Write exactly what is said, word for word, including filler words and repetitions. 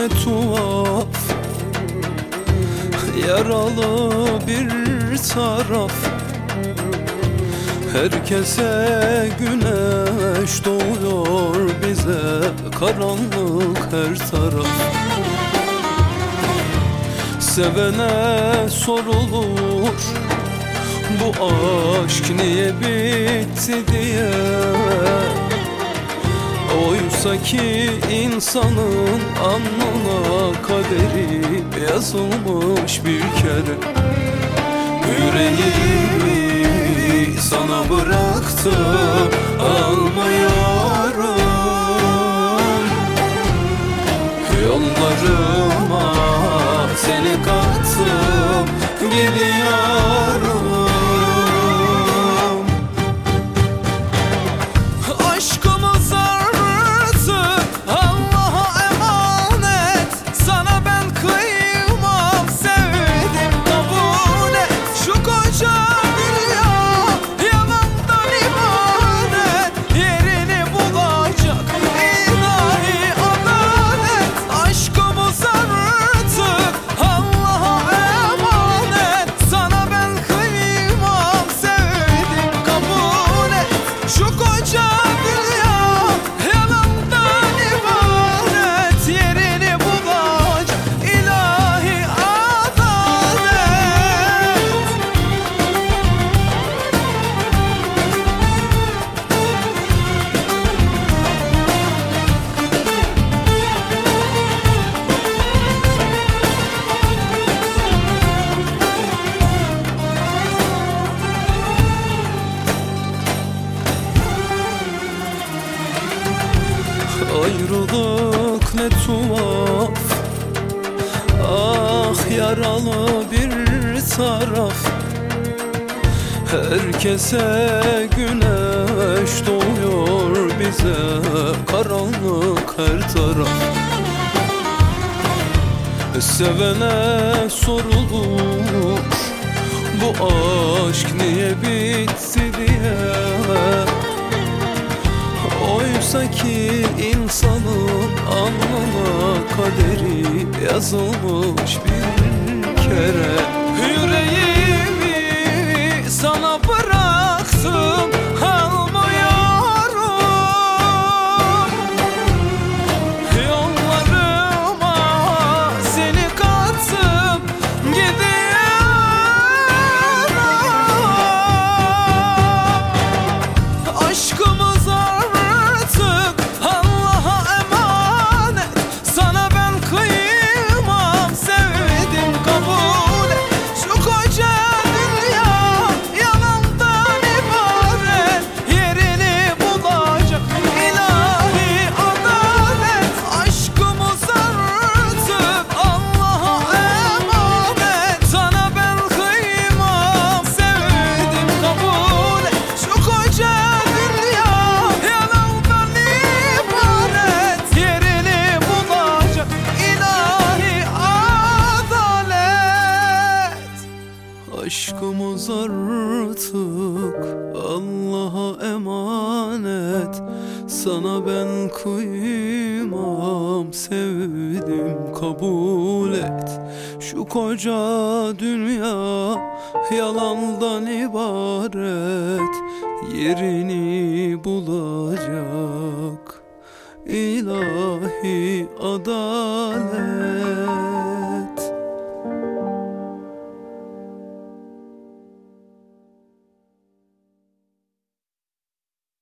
ne tuhaf, yaralı bir taraf. Herkese güneş doğuyor, bize karanlık her taraf. Sevene sorulur, bu aşk niye bitti diye. Oysa ki insanın alnına kaderi yazılmış bir kere. Yüreğimi sana bıraktım, almıyorum. Yollarıma seni kattım, gidiyorum. Aşkımız artık Allah'a emanet. Sana ben kıymam, sevdim kabul et. Şu koca dünya yalandan ibaret, yerini bulacak ilahi adalet. Aşkımız artık Allah'a emanet. Sana ben kıymam, sevdim kabul et. Şu koca dünya yalandan ibaret, yerini bulacak ilahi adalet. Ayrılık ne tuhaf, ah yaralı bir taraf. Herkese güneş doğuyor, bize karanlık her taraf. Sevene sorulur, bu aşk niye bitti diye. Oysa ki insanın alnına kaderi yazılmış bir kere. Yüreğimi sana bıraktım, almıyorum. Yollarıma seni kattım, gidiyorum. Aşkımız artık Allah'a emanet. Sana ben kıymam, sevdim kabul et. Şu koca dünya yalandan ibaret, yerini bulacak ilahi adalet. Aşkımız artık Allah'a emanet. Sana ben kıymam, sevdim kabul et. Şu koca dünya yalandan ibaret, yerini bulacak ilahi adalet. Aşkımız artık Allah'a emanet. Sana ben kıymam, sevdim kabul et. Şu koca dünya yalandan ibaret, yerini bulacak ilahi adalet.